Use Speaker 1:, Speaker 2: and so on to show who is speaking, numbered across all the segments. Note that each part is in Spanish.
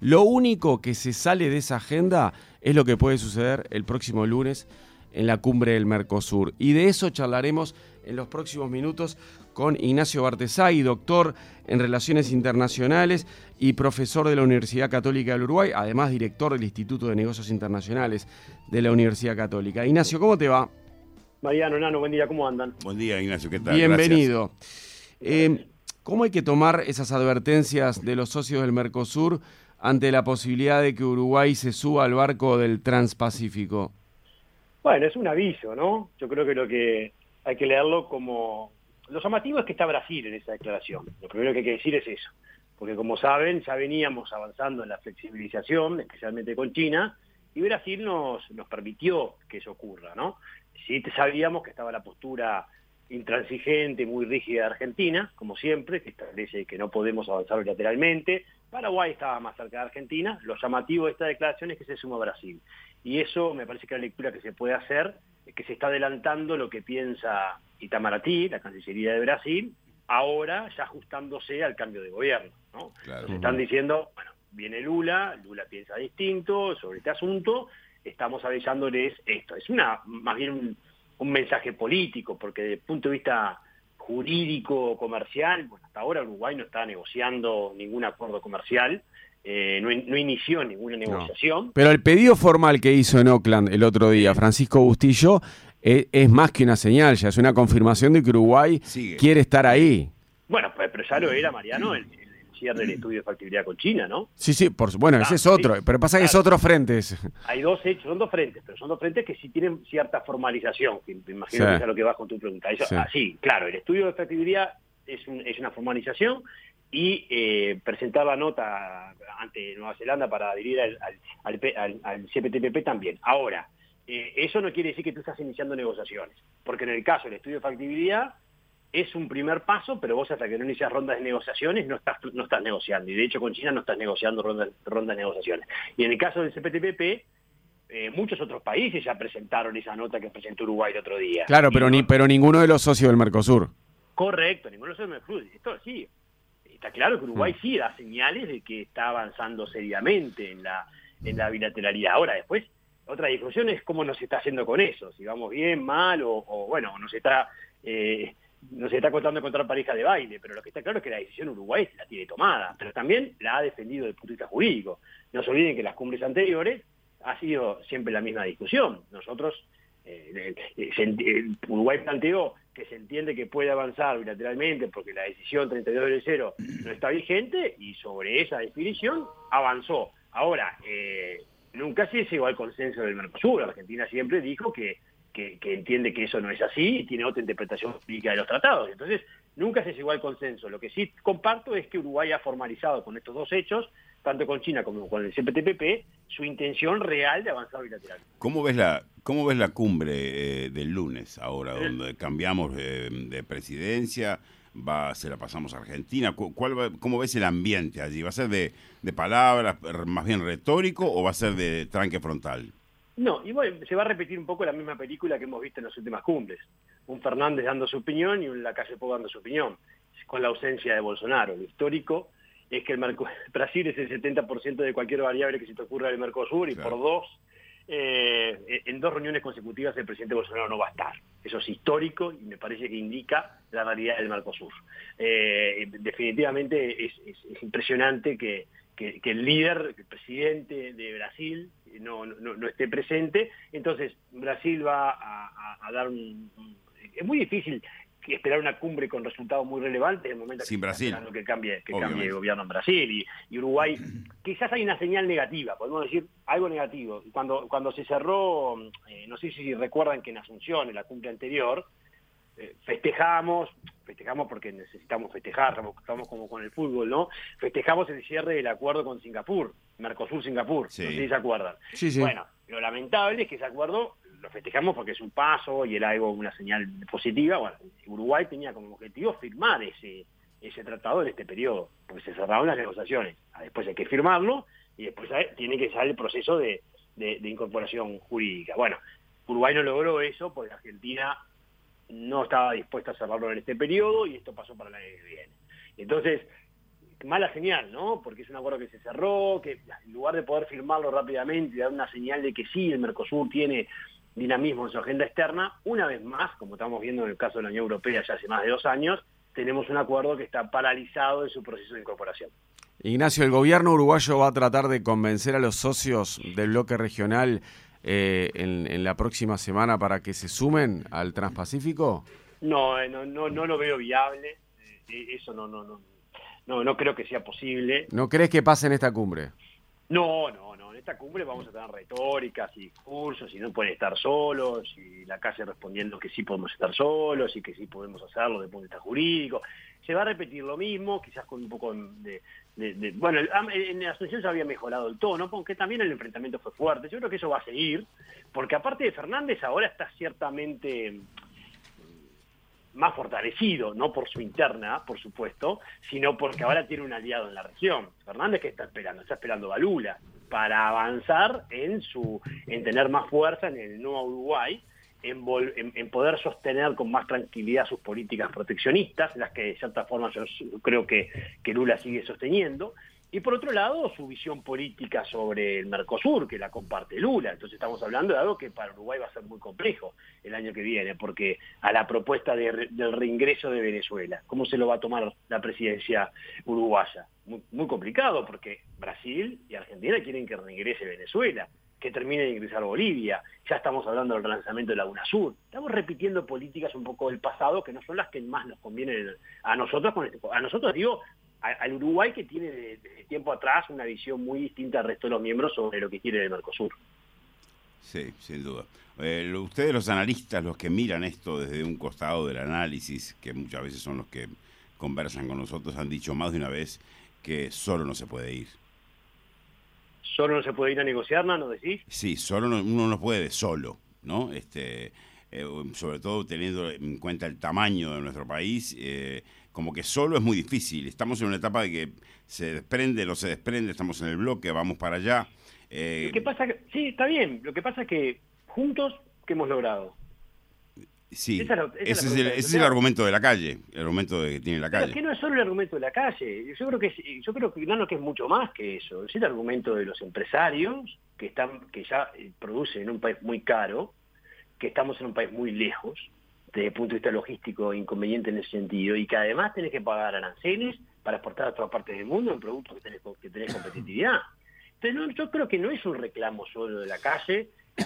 Speaker 1: Lo único que se sale de esa agenda es lo que puede suceder el próximo lunes en la cumbre del Mercosur. Y de eso charlaremos en los próximos minutos con Ignacio Bartesay, doctor en Relaciones Internacionales y profesor de la Universidad Católica del Uruguay, además director del Instituto de Negocios Internacionales de la Universidad Católica. Ignacio, ¿cómo te va?
Speaker 2: Mariano, Nano, buen día, ¿cómo andan?
Speaker 3: Buen día, Ignacio, ¿qué tal?
Speaker 1: Bienvenido. ¿Cómo hay que tomar esas advertencias de los socios del Mercosur ante la posibilidad de que Uruguay se suba al barco del Transpacífico?
Speaker 2: Bueno, es un aviso, ¿no? Yo creo que lo que hay que leerlo como... Lo llamativo es que está Brasil en esa declaración. Lo primero que hay que decir es eso. Porque como saben, ya veníamos avanzando en la flexibilización, especialmente con China, y Brasil nos permitió que eso ocurra, ¿no? Sí sabíamos que estaba la postura intransigente, muy rígida de Argentina, como siempre, que establece que no podemos avanzar unilateralmente. Paraguay estaba más cerca de Argentina. Lo llamativo de esta declaración es que se suma Brasil. Y eso me parece que la lectura que se puede hacer es que se está adelantando lo que piensa Itamaraty, la Cancillería de Brasil, ahora ya ajustándose al cambio de gobierno, ¿no? Claro. Nos están diciendo, bueno, viene Lula piensa distinto sobre este asunto, estamos avisándoles esto. Es más bien un mensaje político, porque desde el punto de vista jurídico, comercial, bueno, hasta ahora Uruguay no está negociando ningún acuerdo comercial, no inició ninguna negociación.
Speaker 1: No. Pero el pedido formal que hizo en Oakland el otro día Francisco Bustillo es más que una señal, ya es una confirmación de que Uruguay quiere estar ahí.
Speaker 2: Bueno, pero ya lo era, Mariano, el cierre del estudio de factibilidad con China, ¿no?
Speaker 1: Sí, bueno, ese es otro, pero pasa que es otro frente.
Speaker 2: Hay dos hechos, son dos frentes, pero son dos frentes que sí tienen cierta formalización, que me imagino que es a lo que vas con tu pregunta. Eso, sí, claro, el estudio de factibilidad es una formalización y presentar la nota ante Nueva Zelanda para adherir al CPTPP también. Ahora, eso no quiere decir que tú estás iniciando negociaciones, porque en el caso del estudio de factibilidad es un primer paso, pero vos hasta que no inicias rondas de negociaciones no estás negociando, y de hecho con China no estás negociando rondas de negociaciones. Y en el caso del CPTPP, muchos otros países ya presentaron esa nota que presentó Uruguay el otro día.
Speaker 1: Claro, pero ninguno de los socios del Mercosur.
Speaker 2: Correcto, ninguno de los socios del Mercosur. Esto sí, está claro que Uruguay sí da señales de que está avanzando seriamente en la bilateralidad. Ahora, después, otra discusión es cómo nos está haciendo con eso, si vamos bien, mal, o bueno, nos está costando encontrar pareja de baile, pero lo que está claro es que la decisión Uruguay la tiene tomada, pero también la ha defendido desde el punto de vista jurídico. No se olviden que las cumbres anteriores ha sido siempre la misma discusión. Nosotros, Uruguay planteó que se entiende que puede avanzar bilateralmente porque la decisión 32/0 no está vigente, y sobre esa definición avanzó. Ahora, nunca se llegó al consenso del Mercosur. Argentina siempre dijo que entiende que eso no es así y tiene otra interpretación jurídica de los tratados. Entonces, nunca se llegó al consenso. Lo que sí comparto es que Uruguay ha formalizado con estos dos hechos, tanto con China como con el CPTPP, su intención real de avanzar bilateralmente.
Speaker 3: ¿Cómo ves la cumbre del lunes ahora, donde cambiamos de presidencia, se la pasamos a Argentina? ¿Cómo ves el ambiente allí? ¿Va a ser de palabras, más bien retórico, o va a ser de tranque frontal?
Speaker 2: No, y bueno, se va a repetir un poco la misma película que hemos visto en las últimas cumbres. Un Fernández dando su opinión y un Lacalle Pou dando su opinión, con la ausencia de Bolsonaro. Lo histórico es que Brasil es el 70% de cualquier variable que se te ocurra del Mercosur, y claro, en dos reuniones consecutivas el presidente Bolsonaro no va a estar. Eso es histórico y me parece que indica la realidad del Mercosur. Definitivamente es impresionante que el líder, el presidente de Brasil, no esté presente. Entonces Brasil va a dar es muy difícil esperar una cumbre con resultados muy relevantes en el momento que cambie el gobierno en Brasil, y Uruguay. Quizás hay una señal negativa, podemos decir algo negativo. Cuando se cerró, no sé si recuerdan que en Asunción, en la cumbre anterior, festejamos porque necesitamos festejar, estamos como con el fútbol, ¿no? Festejamos el cierre del acuerdo con Singapur, Mercosur-Singapur,
Speaker 3: sí.
Speaker 2: No sé si se acuerdan.
Speaker 1: Sí.
Speaker 2: Bueno, lo lamentable es que ese acuerdo lo festejamos porque es un paso y era algo, una señal positiva. Bueno, Uruguay tenía como objetivo firmar ese tratado en este periodo, porque se cerraron las negociaciones. Después hay que firmarlo y después tiene que salir el proceso de incorporación jurídica. Bueno, Uruguay no logró eso porque Argentina no estaba dispuesta a cerrarlo en este periodo, y esto pasó para el año que viene. Entonces, mala señal, ¿no? Porque es un acuerdo que se cerró, que en lugar de poder firmarlo rápidamente y dar una señal de que sí, el Mercosur tiene dinamismo en su agenda externa, una vez más, como estamos viendo en el caso de la Unión Europea ya hace más de 2 años, tenemos un acuerdo que está paralizado en su proceso de incorporación.
Speaker 1: Ignacio, ¿el gobierno uruguayo va a tratar de convencer a los socios del bloque regional en la próxima semana para que se sumen al Transpacífico?
Speaker 2: No lo veo viable. Eso no creo que sea posible.
Speaker 1: ¿No crees que pase en esta cumbre?
Speaker 2: No. En esta cumbre vamos a tener retóricas y discursos y no pueden estar solos, y la calle respondiendo que sí podemos estar solos y que sí podemos hacerlo desde el punto de vista jurídico. Se va a repetir lo mismo, quizás con un poco bueno, en la Asunción se había mejorado el tono, porque también el enfrentamiento fue fuerte. Yo creo que eso va a seguir, porque aparte de Fernández ahora está ciertamente más fortalecido, no por su interna, por supuesto, sino porque ahora tiene un aliado en la región. Fernández, ¿qué está esperando? Está esperando a Lula para avanzar en tener más fuerza en el no a Uruguay, en poder sostener con más tranquilidad sus políticas proteccionistas, las que de cierta forma yo creo que Lula sigue sosteniendo, y por otro lado su visión política sobre el Mercosur, que la comparte Lula. Entonces estamos hablando de algo que para Uruguay va a ser muy complejo el año que viene, porque a la propuesta del reingreso de Venezuela, ¿cómo se lo va a tomar la presidencia uruguaya? Muy complicado, porque Brasil y Argentina quieren que reingrese Venezuela, que termine de ingresar Bolivia. Ya estamos hablando del relanzamiento de la UNASUR. Estamos repitiendo políticas un poco del pasado que no son las que más nos convienen a nosotros. A nosotros, digo, al Uruguay, que tiene desde tiempo atrás una visión muy distinta al resto de los miembros sobre lo que quiere el Mercosur.
Speaker 3: Sí, sin duda. Ustedes, los analistas, los que miran esto desde un costado del análisis, que muchas veces son los que conversan con nosotros, han dicho más de una vez que solo no se puede ir.
Speaker 2: ¿Solo no se puede ir a negociar, ¿no decís?
Speaker 3: Sí, uno no puede solo, ¿no? Sobre todo teniendo en cuenta el tamaño de nuestro país, como que solo es muy difícil. Estamos en una etapa de que se desprende, no se desprende, estamos en el bloque, vamos para allá.
Speaker 2: Lo que pasa sí, está bien. Lo que pasa es que juntos, ¿qué hemos logrado?
Speaker 3: Sí, ese es el argumento de la calle, el argumento que tiene la calle.
Speaker 2: Pero que no es solo el argumento de la calle. Yo creo que es mucho más que eso. Es el argumento de los empresarios que ya producen en un país muy caro, que estamos en un país muy lejos, desde el punto de vista logístico inconveniente en ese sentido, y que además tenés que pagar aranceles para exportar a todas partes del mundo en productos que tenés competitividad. Entonces, yo creo que no es un reclamo solo de la calle,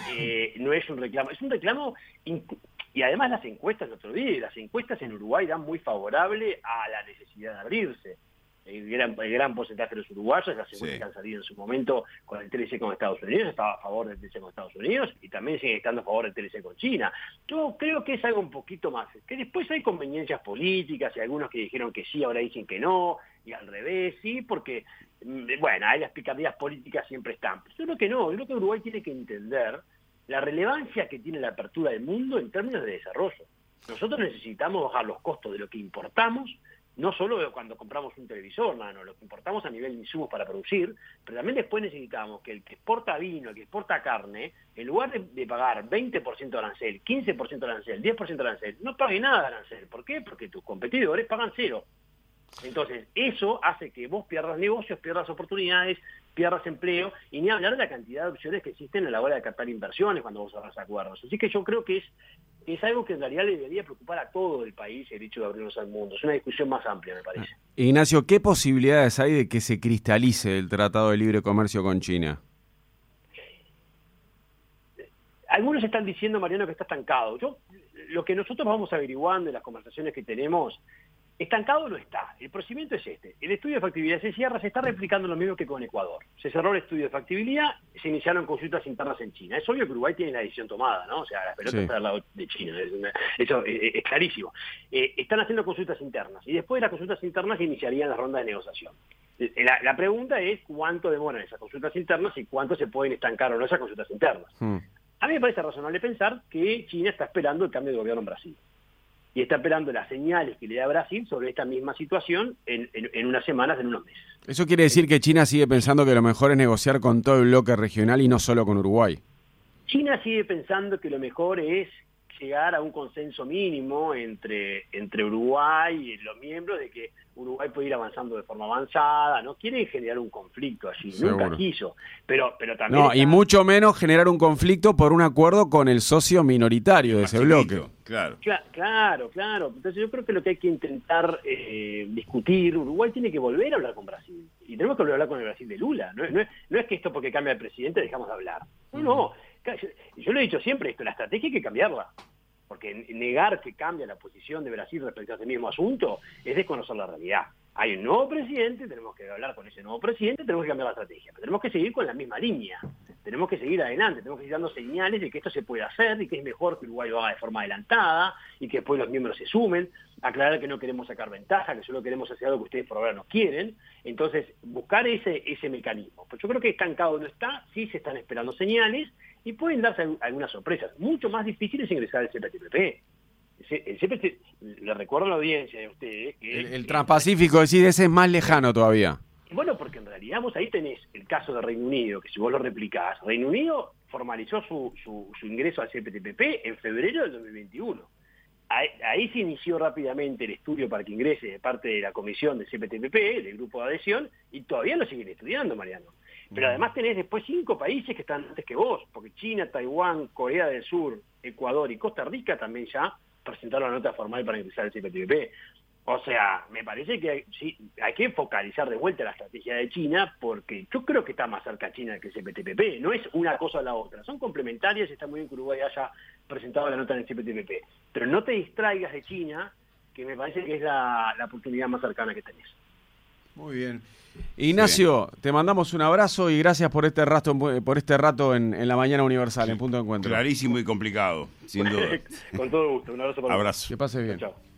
Speaker 2: no es un reclamo, es un reclamo. Y además las encuestas, no te olvides, las encuestas en Uruguay dan muy favorable a la necesidad de abrirse. El gran porcentaje de los uruguayos, las encuestas que han salido en su momento con el TLC con Estados Unidos, estaba a favor del TLC con Estados Unidos, y también sigue estando a favor del TLC con China. Yo creo que es algo un poquito más, que después hay conveniencias políticas, y algunos que dijeron que sí, ahora dicen que no, y al revés, sí, porque, bueno, hay las picardías políticas siempre están. Pero yo creo que no, yo creo que Uruguay tiene que entender la relevancia que tiene la apertura del mundo en términos de desarrollo. Nosotros necesitamos bajar los costos de lo que importamos, no solo cuando compramos un televisor, no, lo que importamos a nivel de insumos para producir, pero también después necesitamos que el que exporta vino, el que exporta carne, en lugar de pagar 20% de arancel, 15% de arancel, 10% de arancel, no pague nada de arancel. ¿Por qué? Porque tus competidores pagan cero. Entonces, eso hace que vos pierdas negocios, pierdas oportunidades, pierdas empleo, y ni hablar de la cantidad de opciones que existen a la hora de captar inversiones cuando vos hagas acuerdos. Así que yo creo que es algo que en realidad le debería preocupar a todo el país, el hecho de abrirnos al mundo. Es una discusión más amplia, me parece.
Speaker 1: Ignacio, ¿qué posibilidades hay de que se cristalice el Tratado de Libre Comercio con China?
Speaker 2: Algunos están diciendo, Mariano, que está estancado. Lo que nosotros vamos averiguando en las conversaciones que tenemos, estancado no está. El procedimiento es este. El estudio de factibilidad se cierra, se está replicando lo mismo que con Ecuador. Se cerró el estudio de factibilidad, se iniciaron consultas internas en China. Es obvio que Uruguay tiene la decisión tomada, ¿no? O sea, la pelota está al lado de China. Eso es clarísimo. Están haciendo consultas internas, y después de las consultas internas iniciarían las rondas de negociación. La pregunta es cuánto demoran esas consultas internas y cuánto se pueden estancar o no esas consultas internas. A mí me parece razonable pensar que China está esperando el cambio de gobierno en Brasil. Y está esperando las señales que le da Brasil sobre esta misma situación en unas semanas, en unos meses.
Speaker 1: Eso quiere decir que China sigue pensando que lo mejor es negociar con todo el bloque regional y no solo con Uruguay.
Speaker 2: China sigue pensando que lo mejor es llegar a un consenso mínimo entre Uruguay y los miembros de que Uruguay puede ir avanzando de forma avanzada, no quieren generar un conflicto allí,
Speaker 1: Seguro.
Speaker 2: nunca quiso, pero también...
Speaker 1: No, y mucho menos generar un conflicto por un acuerdo con el socio minoritario de ese bloque.
Speaker 3: Claro.
Speaker 2: Claro. Entonces yo creo que lo que hay que intentar discutir, Uruguay tiene que volver a hablar con Brasil. Y tenemos que volver a hablar con el Brasil de Lula. No es que esto porque cambia el presidente dejamos de hablar. No. Yo lo he dicho siempre esto, la estrategia hay que cambiarla. Porque negar que cambia la posición de Brasil respecto a este mismo asunto es desconocer la realidad. Hay un nuevo presidente, tenemos que hablar con ese nuevo presidente, tenemos que cambiar la estrategia, pero tenemos que seguir con la misma línea, tenemos que seguir adelante, tenemos que ir dando señales de que esto se puede hacer y que es mejor que Uruguay lo haga de forma adelantada y que después los miembros se sumen, aclarar que no queremos sacar ventaja, que solo queremos hacer algo que ustedes por ahora no quieren, entonces buscar ese mecanismo. Pues yo creo que estancado no está, sí se están esperando señales y pueden darse algunas sorpresas. Mucho más difícil es ingresar al CPTPP. El CPTPP, le recuerdo a la audiencia de ustedes que...
Speaker 1: El Transpacífico, decir, ese es más lejano todavía.
Speaker 2: Bueno, porque en realidad vos ahí tenés el caso de Reino Unido, que si vos lo replicás, Reino Unido formalizó su ingreso al CPTPP en febrero del 2021. Ahí se inició rápidamente el estudio para que ingrese de parte de la comisión del CPTPP, del grupo de adhesión, y todavía lo siguen estudiando, Mariano. Pero además tenés después 5 países que están antes que vos, porque China, Taiwán, Corea del Sur, Ecuador y Costa Rica también ya presentaron la nota formal para ingresar al CPTPP. O sea, me parece que sí, hay que focalizar de vuelta la estrategia de China, porque yo creo que está más cerca China que el CPTPP. No es una cosa o la otra, son complementarias y está muy bien que Uruguay haya presentado la nota en el CPTPP. Pero no te distraigas de China, que me parece que es la oportunidad más cercana que tenés.
Speaker 1: Muy bien. Ignacio, te mandamos un abrazo y gracias por este rato en la Mañana Universal, en Punto de Encuentro.
Speaker 3: Clarísimo y complicado, sin duda.
Speaker 2: Con todo gusto, un abrazo para
Speaker 3: Abrazo.
Speaker 1: Que pase bien.
Speaker 2: Chao.